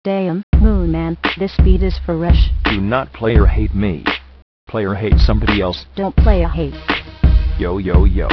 Damn, Moon Man, this beat is fresh. Do not player hate me. Player hate somebody else. Don't player hate. Yo yo yo.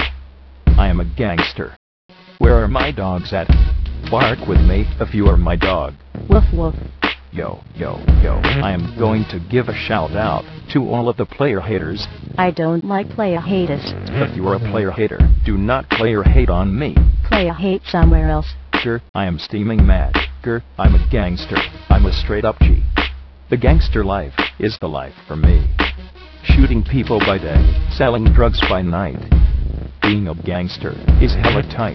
I am a gangster. Where are my dogs at? Bark with me if you are my dog. Woof woof. Yo yo yo. I am going to give a shout out to all of the player haters. I don't like player haters. If you are a player hater, do not player hate on me. Player hate somewhere else. I am steaming mad. I'm a gangster. I'm a straight up G. The gangster life is the life for me. Shooting people by day, selling drugs by night. Being a gangster is hella tight.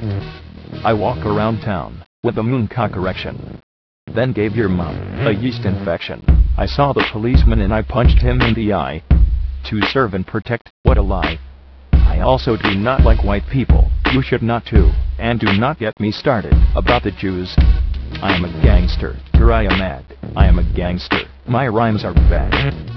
I walk around town with a mooncock erection. Then gave your mom a yeast infection. I saw the policeman and I punched him in the eye. To serve and protect, what a lie. I also do not like white people, you should not too, and do not get me started about the Jews. I am a gangster, I am mad, I am a gangster, my rhymes are bad.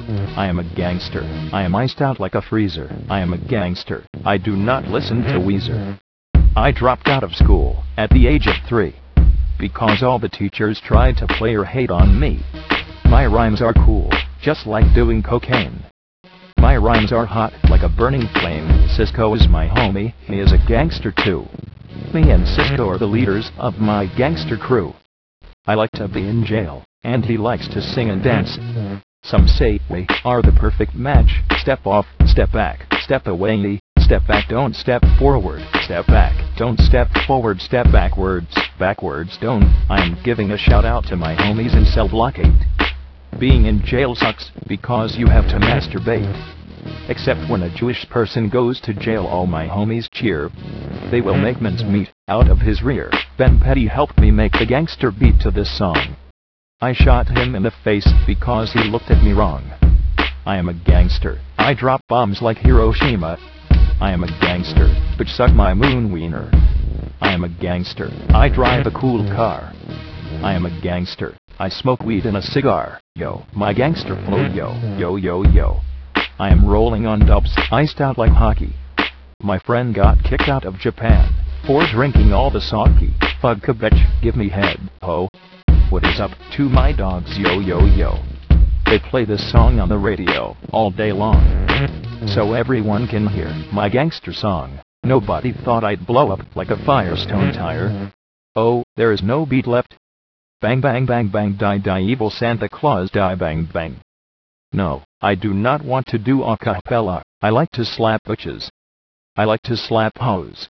I am a gangster, I am iced out like a freezer, I am a gangster, I do not listen to Weezer. I dropped out of school at the age of 3. Because all the teachers tried to player hate on me. My rhymes are cool, just like doing cocaine. My rhymes are hot, like a burning flame. Cisco is my homie, he is a gangster too. Me and Cisco are the leaders of my gangster crew. I like to be in jail, and he likes to sing and dance. Some say we are the perfect match. Step off, step back, step away, step back, don't step forward, step back, don't step forward, step backwards, don't. I am giving a shout out to my homies in cell block 8. Being in jail sucks, because you have to masturbate. Except when a Jewish person goes to jail, all my homies cheer. They will make mincemeat out of his rear. Ben Petty helped me make the gangster beat to this song. I shot him in the face because he looked at me wrong. I am a gangster, I drop bombs like Hiroshima. I am a gangster, bitch suck my moon wiener. I am a gangster, I drive a cool car. I am a gangster, I smoke weed in a cigar. Yo, my gangster flow, yo, yo yo yo. I am rolling on dubs, iced out like hockey. My friend got kicked out of Japan for drinking all the sake. Fuck a bitch, give me head, ho. What is up to my dogs, yo yo yo. They play this song on the radio all day long, so everyone can hear my gangster song. Nobody thought I'd blow up like a Firestone tire. Oh, there is no beat left. Bang bang bang bang die die evil Santa Claus die bang bang. No, I do not want to do a cappella. I like to slap bitches. I like to slap hoes.